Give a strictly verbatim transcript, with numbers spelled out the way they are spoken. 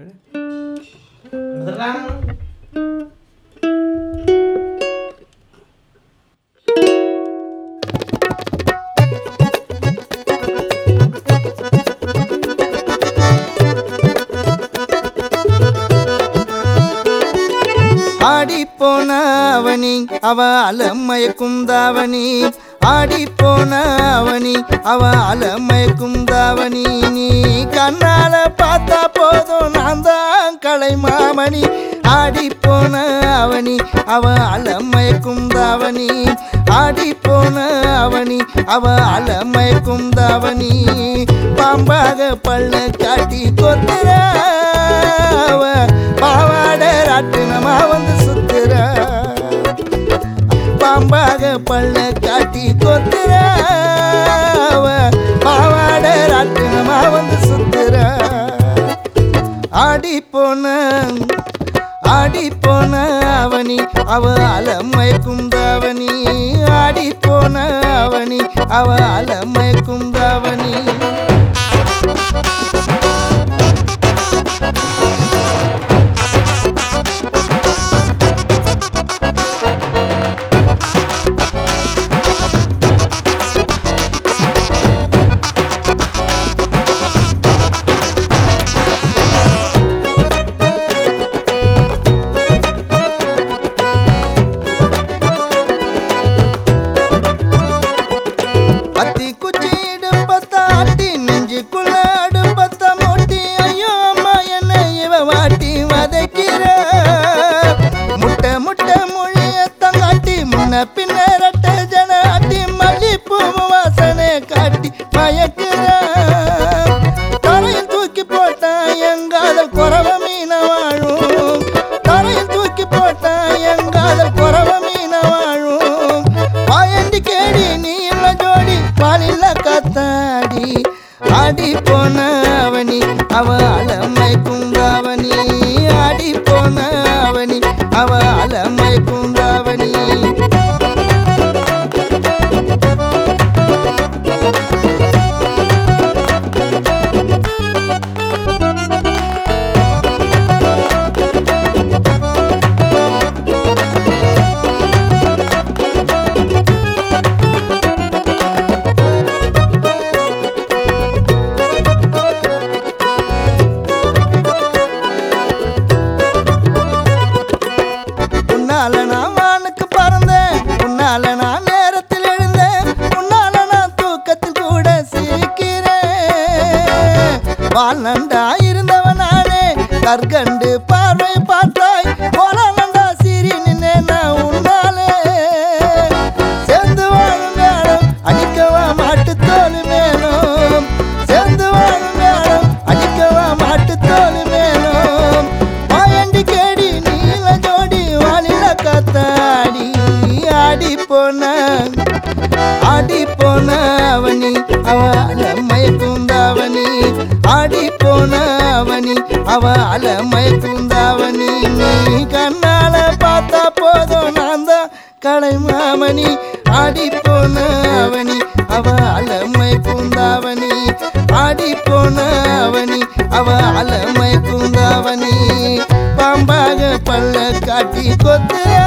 ஆடி போன அவனி அவ அலமயக்கும் தாவணி ஆடி போன அவனி அவ அலமயக்கும் தாவணி நீ கண்ணால பார்த்தா போதும் நான் தான் கலை மாமணி ஆடி போன அவனி அவ அலமயக்கும் தாவணி ஆடி போன அவனி அவ அலமயக்கும் தாவணி பாம்பாக பள்ள காட்டி கொத்துற அவ பாவாட ராட்டினமா வந்து சுத்துற பாம்பாக பள்ள காட்டி கொத்துற அவ பாவாட ராட்டினமா வந்து சுத்துற ஆடி போன ஆடி போன அவனி அவ அலமயக்கும் தாவணி ஆடி போன அவனி அவ அலமயக்கும் தாவணி பின்னரட்ட ஜனாட்டி மல்லிப்பூ வாசனை காட்டி மயக்குற தரையில் தூக்கி போட்டா எங்காதல் குறவ மீன வாழும் தரையில் தூக்கி போட்டா எங்காதல் குறவ மீன வாழும் பாயண்டி கேடி நீ இல்ல ஜோடி பாலில்ல கத்தாடி ஆடி போன அவனி அவ அலமயக்கும் தாவணி ஆடி போன அவனி அவ அலமயக்கும் தாவணி வால் நண்டா இருந்தவனானே கற்கண்டு பார்வை பார்த்தாய் போல நண்டா சீரி நின்னே நான் உன்னாலே சேர்ந்து வாழும் மேடம் அடிக்கவா மாட்டு தோல் மேலும் சேர்ந்து வாழும் மேடம் அடிக்கவா மாட்டு தோல் மேலும் பாயண்டி கேடி நீல ஜோடி வாலில கத்தாடி ஆடி போன ஆடி போன அவனி அவ அலமயக்கும் தாவணி ஆடி போன அவனி அவ அலமயக்கும் தாவணி நீ கண்ணால பார்த்தா போதும் நான் தான் கலை மாமணி ஆடி போன அவனி அவ அலமயக்கும் தாவணி ஆடி போன அவனி அவ அலமயக்கும் தாவணி பாம்பாக பள்ள காட்டி கொத்துற